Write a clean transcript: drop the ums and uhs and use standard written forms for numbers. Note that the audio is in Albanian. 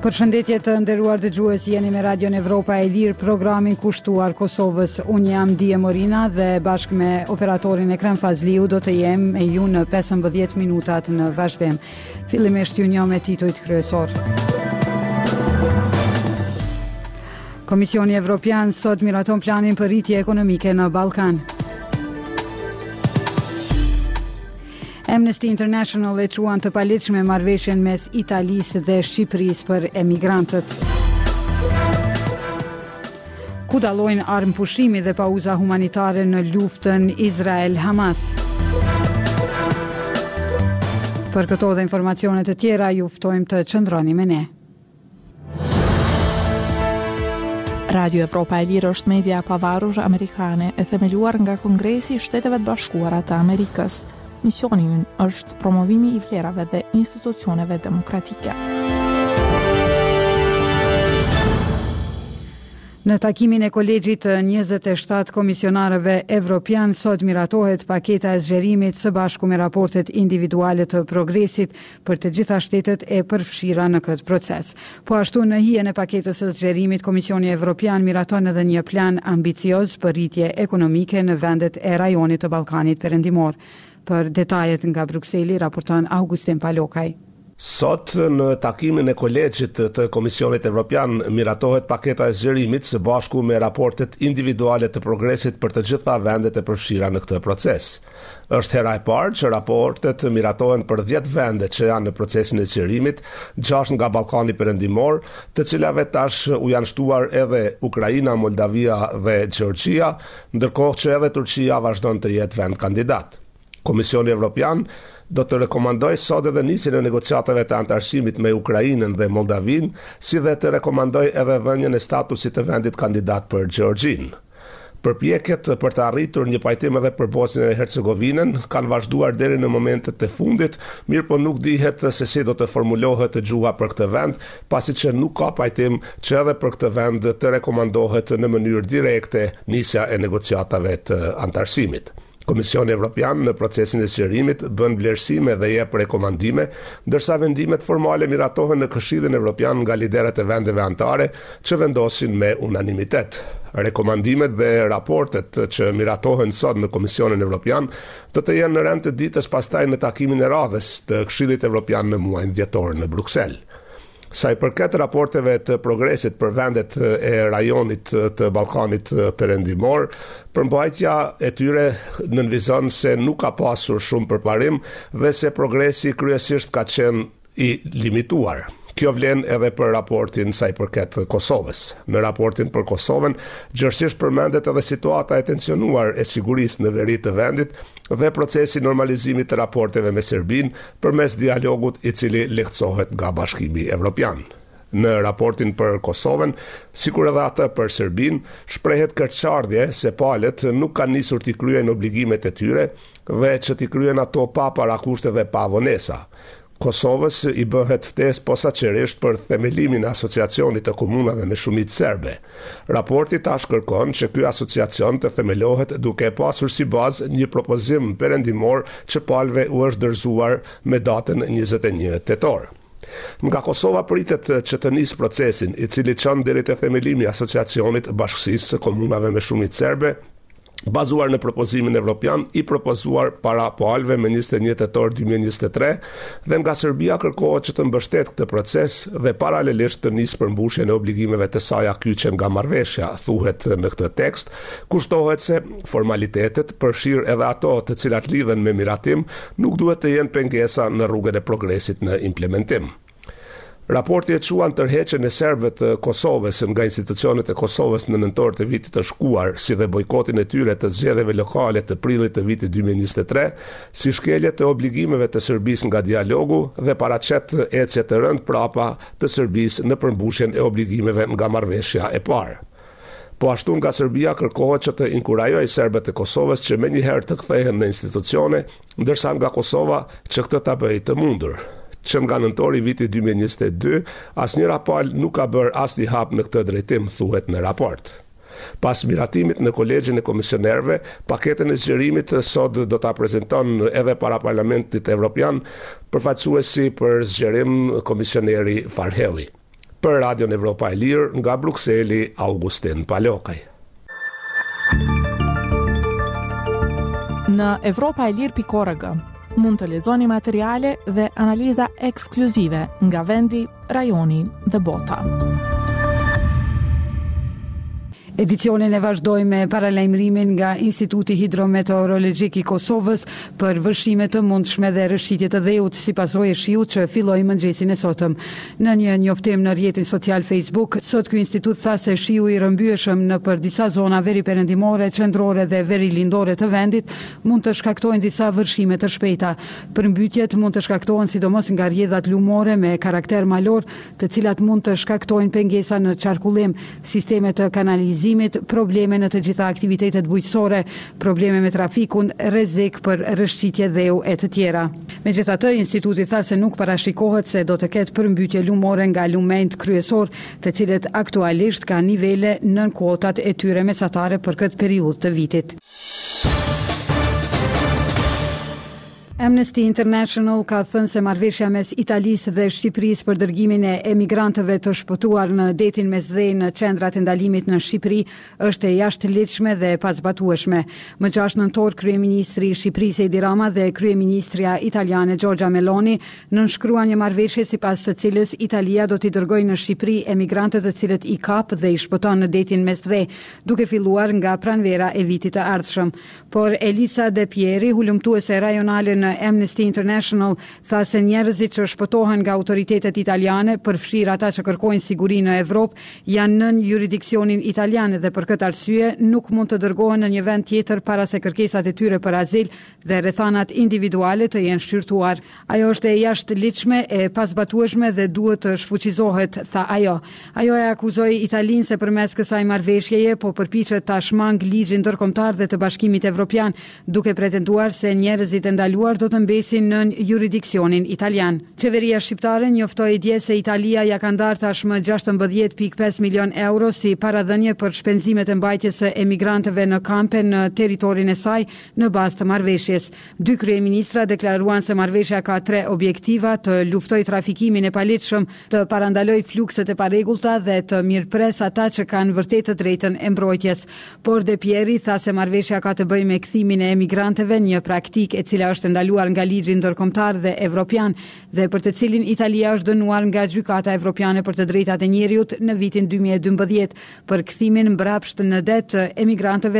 Përshëndetje të nderuar dëgjues, jeni me Radion Evropa e Lirë, programin kushtuar Kosovës. Unë jam Dije Morina dhe bashkë me operatorin Ekrem Fazliu do të jem me ju në 15 minutat në vazhdim. Fillimisht ju njoh me titujt kryesor. Komisioni Evropian sot miraton planin për rritje ekonomike në Ballkan. Amnesty International e quan të paligjshme marrëveshjen mes Italisë dhe Shqipërisë për emigrantët. Ku dallojnë armë pushimi dhe pauza humanitare në luftën Izrael-Hamas. Për këto dhe informacione të tjera ju ftojmë të qëndroni me ne. Radio Evropa e Lirë është media pavarur amerikane e themeluar nga Kongresi i Shteteve të Bashkuara të Amerikës. Misioni ynë është promovimi i vlerave dhe institucioneve demokratike. Në takimin e kolegjit të 27 komisionarëve evropian, sot miratohet paketa e zgjerimit së bashku me raportet individuale të progresit për të gjitha shtetet e përfshira në këtë proces. Po ashtu në hijen e paketës së zgjerimit, Komisioni Evropian miraton edhe një plan ambicioz për rritje ekonomike në vendet e rajonit të Ballkanit Perëndimor. Për detajet nga Brukseli, raporton Augustin Palokaj. Sot në takimin e kolegjit të Komisionit Evropian miratohet paketa e zgjerimit së bashku me raportet individuale të progresit për të gjitha vendet e përfshira në këtë proces. Është hera e parë që raportet miratohen për 10 vende që janë në procesin e zgjerimit, 6 nga Ballkani Perëndimor, të cilave tash u janë shtuar edhe Ukraina, Moldavia dhe Gjeorgjia, ndërkohë që edhe Turqia vazhdon të jetë vend kandidat. Komisioni Evropian do të rekomandoj sot edhe nisjen e negociatave të antarësimit me Ukrainën dhe Moldavin, si dhe të rekomandoj edhe dhënien e statusit të vendit kandidat për Gjeorgjinë. Përpjekjet për të arritur një pajtim edhe për Bosnjën e Hercegovinën kanë vazhduar deri në momentet e fundit, mirë po nuk dihet se si do të formulohet gjuha për këtë vend, pasi që nuk ka pajtim që edhe për këtë vend të rekomandohet në mënyrë direkte nisja e negociatave të antarësimit. Komisioni Evropian në procesin e zgjerimit bën vlerësime dhe jep rekomandime, ndërsa vendimet formale miratohen në Këshillin Evropian nga liderët e vendeve anëtare që vendosin me unanimitet. Rekomandimet dhe raportet që miratohen sot në Komisionin Evropian do të jenë në rend të ditës pastaj në takimin e radhës të Këshillit Evropian në muajin dhjetor në Bruksel. Sa i përket raporteve të progresit për vendet e rajonit të Ballkanit Perëndimor, përmbajtja e tyre nënvizon se nuk ka pasur shumë përparim dhe se progresi kryesisht ka qenë i limituar. Kjo vlen edhe për raportin sa i përket Kosovës. Në raportin për Kosovën, gjërësisht përmendet edhe situata e tensionuar e sigurisë në veri të vendit dhe procesi normalizimit të raporteve me Serbinë përmes dialogut i cili lehtësohet nga Bashkimi Evropian. Në raportin për Kosovën, sikur edhe atë për Serbinë, shprehet kërçardhje se palët nuk kanë nisur t'i kryejnë obligimet e tyre dhe që t'i kryejnë ato pa parakushte dhe pa vonesa. Kosovës i bëhet ftesë posaçërisht për themelimin e asociacionit të komunave me shumicë serbe. Raporti tash kërkon që ky asociacion të themelohet duke pasur si bazë një propozim perëndimor që palëve u është dorëzuar me datën 21 tetor. Nga Kosova pritet që të nisë procesin i cili çon deri te themelimi i asociacionit bashkësisë së komunave me shumicë serbe, bazuar në propozimin evropian i propozuar para palëve me 21 tetor 2023 dhe nga Serbia kërkohet që të mbështet këtë proces dhe paralelisht të nisë përmbushjen e obligimeve të saj akyqe nga marrëveshja, thuhet në këtë tekst, kushtohet se formalitetet përfshirë edhe ato të cilat lidhen me miratim nuk duhet të jenë pengesa në rrugën e progresit në implementim. Raporti e quan tërheqjen e serbëve të Kosovës nga institucionet e Kosovës në nëntor të vitit të shkuar, si dhe bojkotin e tyre të zgjedhjeve lokale të prillit të vitit 2023, si shkelje të obligimeve të Serbisë nga dialogu dhe paraqet ecje të rënd prapa të Serbisë në përmbushjen e obligimeve nga marrëveshja e parë. Po ashtu nga Serbia kërkohet që të inkurajojë serbët e Kosovës që menjëherë të kthehen në institucione, ndërsa nga Kosova që këtë ta bëjë të mundur. Që nga nëntori viti 2022, asnjëra palë nuk ka bërë asnjë hap në këtë drejtim, thuhet në raport. Pas miratimit në kolegjin e komisionerëve, paketën e zgjerimit sot do ta prezanton edhe para Parlamentit Evropian përfaqësuesi për zgjerim komisioneri Farhelli. Për Radion Evropa e Lirë, nga Brukseli, Augustin Palokaj. Në evropaelir.org mund të lexoni materiale dhe analiza ekskluzive nga vendi, rajoni dhe bota. Edicionin e vazhdoj me paralajmërimin nga Instituti Hidrometeorologjik i Kosovës për vërshime të mundshme dhe rrëshqitje të dheut si pasojë e shiut që filloi mëngjesin e sotëm. Në një njoftim në rrjetin social Facebook, sot ky institut tha se shiu i rrëmbyeshëm në për disa zona veri perëndimore, qendrore dhe veri lindore të vendit mund të shkaktojnë disa vërshime të shpejta. Përmbytjet mund të shkaktohen sidomos nga rrjedhat lumore me karakter malor, të cilat mund të shkaktojnë pengesa në qarkullim, sisteme të kanalizimit, probleme në të gjitha aktivitetet bujqësore, probleme me trafikun, rrezik për rrëshqitje dheu e të tjera. Megjithatë, instituti tha se nuk parashikohet se do të ketë përmbytje lumore nga lumenjt kryesor, të cilët aktualisht ka nivele nën kuotat e tyre mesatare për këtë periudhë të vitit. Amnesty International ka thënë se marrëveshja mes Italisë dhe Shqipërisë për dërgimin e emigrantëve të shpëtuar në detin mesdhej në qendrat e ndalimit në Shqipëri është e jashtëligjshme dhe e pazbatueshme. Më 6 nëntor, kryeministri i Shqipërisë Edi Rama dhe kryeministrja italiane Giorgia Meloni nënshkruan një marrëveshje sipas së cilës Italia do t'i dërgojë në Shqipëri emigrantët të cilët i kap dhe i shpëton në detin mesdhej, duke filluar nga pranvera e vitit të ardhshëm. Por Elisa De Pieri, hulumtuese rajonale në Amnesty International, tha se njerëzit që shpëtohen nga autoritetet italiane, përfshirë ata që kërkojnë siguri në Evropë, janë nën jurisdiksionin italian dhe për këtë arsye nuk mund të dërgohen në një vend tjetër para se kërkesat e tyre për azil dhe rrethanat individuale të jenë shqyrtuar. Ajo është e jashtëligjshme, e pazbatueshme dhe duhet të shfuqizohet, tha ajo. Ajo e akuzoi Italinë se përmes kësaj marrëveshjeje po përpiqet ta shmang ligjin ndërkombëtar dhe të Bashkimit Evropian, duke pretenduar se njerëzit e ndaluar do të mbesin nën jurisdiksionin italian. Qeveria shqiptare njoftoi dje se Italia ja ka ndarë tashmë 16.5 milion euro si paradhënie për shpenzimet e mbajtjes së emigrantëve në kampe në territorin e saj në bazë të marrëveshjes. Dy kryeministra deklaruan se marrëveshja ka 3 objektiva: të luftojë trafikimin e paligjshëm, të parandalojë flukset e parregullta dhe të mirëpres ata që kanë vërtet të drejtën e mbrojtjes. Por De Pieri tha se marrëveshja ka të bëjë me kthimin e emigrantëve, një praktikë e cila është ndaluar nga ligji ndërkombëtar dhe evropian dhe për të cilin Italia është dënuar nga Gjykata Evropiane për të drejtat e njeriut në vitin 2012 për kthimin mbrapsht në det të emigrantëve